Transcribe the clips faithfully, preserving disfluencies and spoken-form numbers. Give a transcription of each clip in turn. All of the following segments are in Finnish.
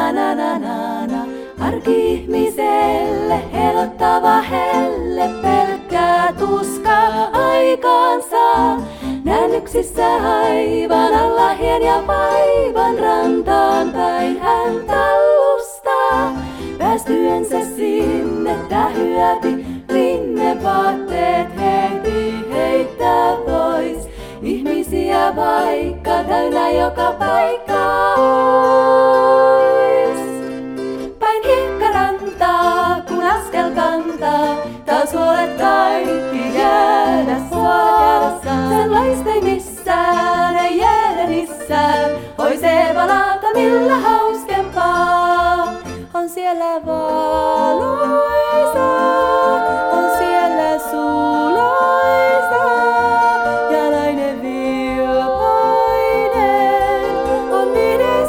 na na na na na. Arki-ihmiselle hellottava helle pelkkää tuskaa aikaansa. Näen yksissä aivan alla hien ja vaivan rantaan päin hän tallustaa. Päästyensä sinne tähyäti linnevaatteet heti heittää pois. Ihmisiä vaikka täynnä joka paikka ois. Päin hiekkarantaa kun askel kantaa, taas huolet kaikki jäädä saa. Sellaista ei missään, ei jäädä missään, oi se palata millä hauskempaa. On siellä valoisa, on siellä suloisa, ja nainen vilpainen on niiden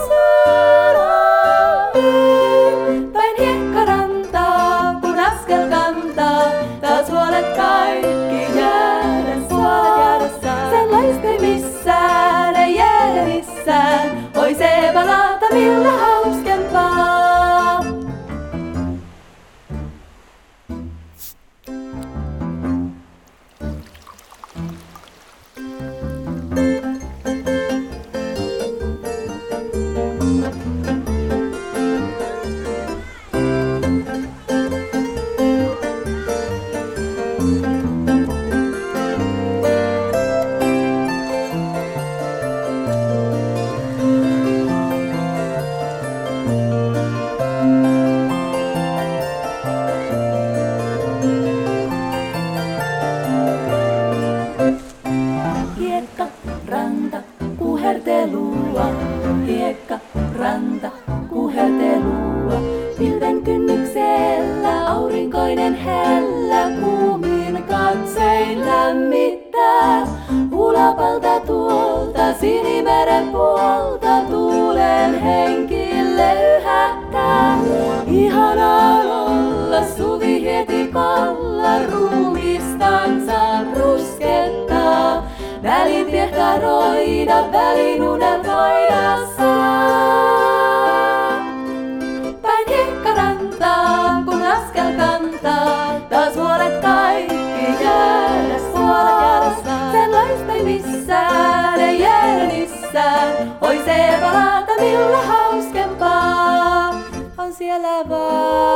sydämin. Päin hiekkarantaa kun askel kantaa, taas huolet kaikki jäädä saa. Sellaista ei missään, ei jäädä missään, oi se palata millä hauskempaa. Hiekka, ranta, kuhertelua. Hiekka, ranta, kuhertelua. Pilven kynnyksellä aurinkoinen hellä kuumin katsein lämmittää. Ulapalta tuolta Sinimeren puolta tuulen henki löyhättää. Ihanaa olla suvihietikolla ruumistansa ruskettaa. Välin piehtaroida, välin unelmoida saa. Päin hiekkarantaa kun askel kantaa, taas huolet kaikki jäädä saa. Sellaista ei missään, ei jäädä missään, oi se palata millä hauskempaa. On siellä vaan